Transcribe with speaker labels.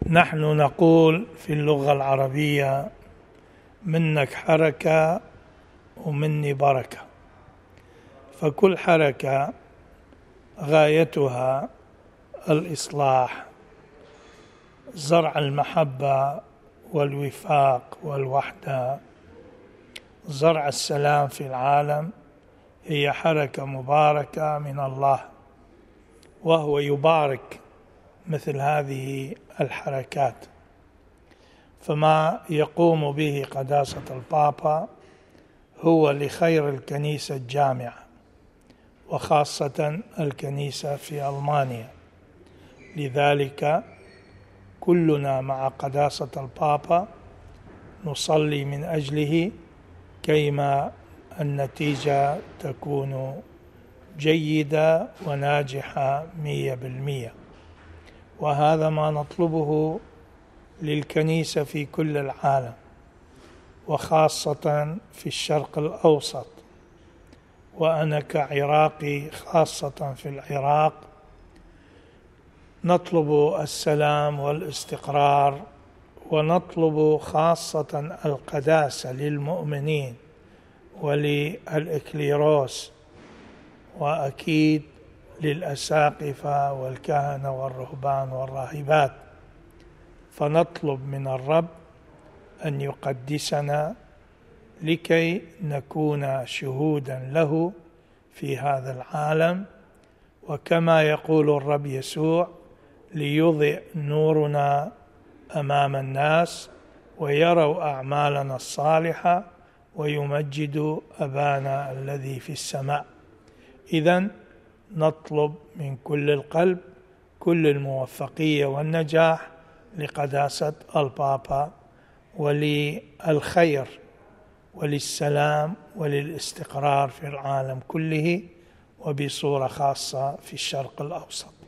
Speaker 1: نحن نقول في اللغة العربية: منك حركة ومني بركة. فكل حركة غايتها الإصلاح، زرع المحبة والوفاق والوحدة، زرع السلام في العالم. هي حركة مباركة من الله، وهو يبارك مثل هذه الحركات. فما يقوم به قداسة البابا هو لخير الكنيسة الجامعة، وخاصة الكنيسة في ألمانيا. لذلك كلنا مع قداسة البابا نصلي من أجله كيما النتيجة تكون جيدة وناجحة 100%. وهذا ما نطلبه للكنيسة في كل العالم، وخاصة في الشرق الأوسط. وأنا كعراقي خاصة في العراق نطلب السلام والاستقرار، ونطلب خاصة القداسة للمؤمنين وللإكليروس، وأكيد للأساقفة والكهنة والرهبان والراهبات. فنطلب من الرب أن يقدسنا لكي نكون شهودا له في هذا العالم، وكما يقول الرب يسوع: ليضئ نورنا أمام الناس ويروا أعمالنا الصالحة ويمجدوا أبانا الذي في السماء. إذن نطلب من كل القلب كل الموفقية والنجاح لقداسة البابا، وللخير وللسلام وللاستقرار في العالم كله، وبصورة خاصة في الشرق الأوسط.